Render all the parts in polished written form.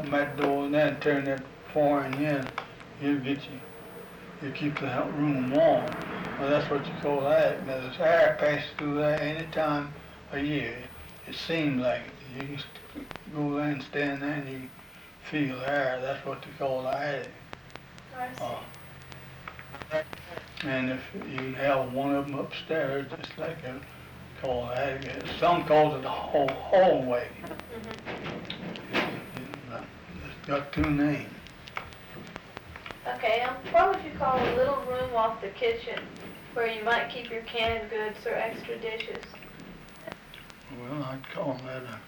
open that door and then turn that foreign in, it'll get you, it'll keep the room warm. Well, that's what you call that. Now, there's air passes through there any time of year. It seems like it. You can go there and stand there and you can feel air. That's what they call the attic. And if you can have one of them upstairs, just like a call the attic. Some calls it the hallway. It's got two names. Okay, what would you call a little room off the kitchen where you might keep your canned goods or extra dishes? Well, I'd call that a,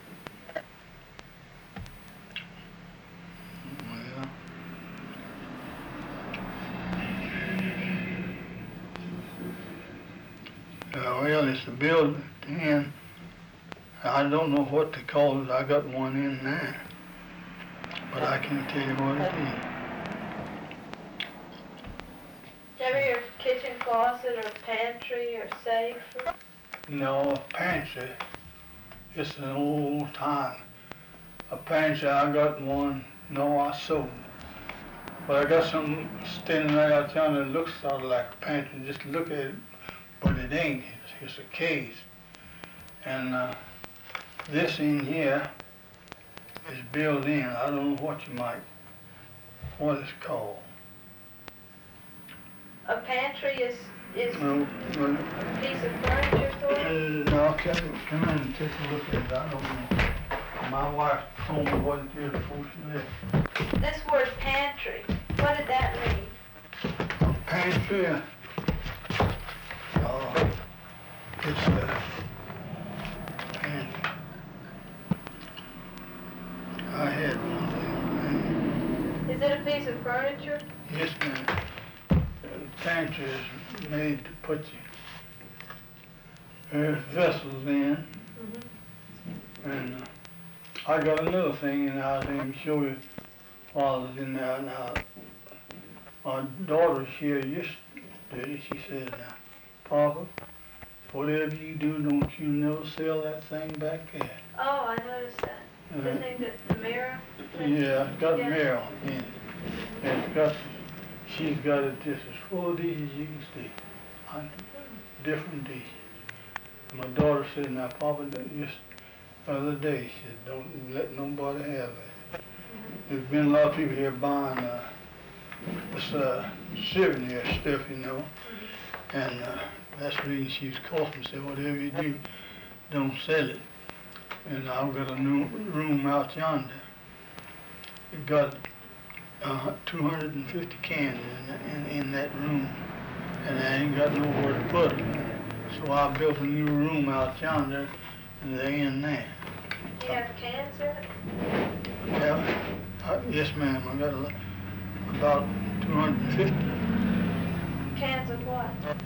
well, it's a building, and I don't know what they call it. I got one in there, but I can't tell you what it is. Ever your kitchen closet or pantry or safe? No, a pantry. It's an old time. A pantry, I got one. No, I sold it. But I got some standing right out there that looks sort of like a pantry. Just look at it, but it ain't. It's a case. And this in here is built in. I don't know what it's called. A pantry is No, a piece of furniture for it? No, come in and take a look at it. I don't know. My wife told me what it is before she left. This word pantry, what did that mean? A pantry, it's a pantry. I had one there. Is it a piece of furniture? Yes, ma'am. Pantry is made to put your vessels in. And I got another thing in there I didn't show you while I was in there. Now, my daughter here yesterday, she said, Papa, whatever you do, don't you never sell that thing back there. Oh, I noticed that. The thing that the mirror? Yeah, it's got a mirror in it. And she's got it just as full of these as you can see. Different dishes. My daughter said, now Papa, just the other day, she said, don't let nobody have it. There's been a lot of people here buying this souvenir stuff, you know, and that's the reason she was calling and said, whatever you do, don't sell it. And I've got a new room out yonder. It got 250 cans in that room, and I ain't got nowhere to put them. So I built a new room out yonder, and they're in there. Do you have cans in it? Yeah, yes ma'am, I got about 250. Cans of what?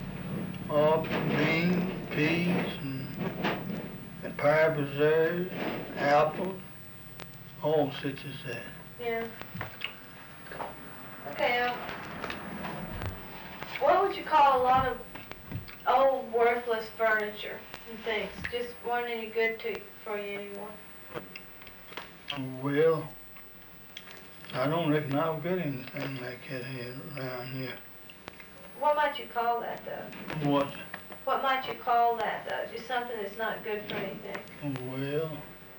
Beans, peas, and pie preserves, apples, all such as that. Yeah. Okay, what would you call a lot of old, worthless furniture and things? Just weren't any good for you anymore? Well, I don't reckon I've got anything like that here around here. What might you call that, though? What? What might you call that, though? Just something that's not good for anything. Well,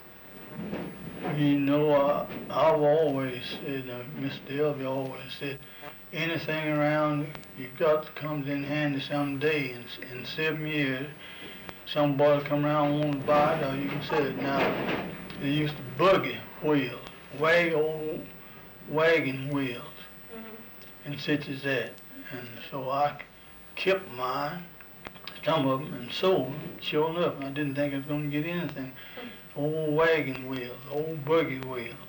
you know, I've always said, Mr. Elvey always said, anything around, you've got to come in handy someday. In 7 years, somebody come around and want to buy it, or you can sell it. Now, they used to buggy wheels, old wagon wheels, and such as that. And so I kept mine, some of them, and sold them. Sure enough, I didn't think I was going to get anything. Old wagon wheels, old buggy wheels.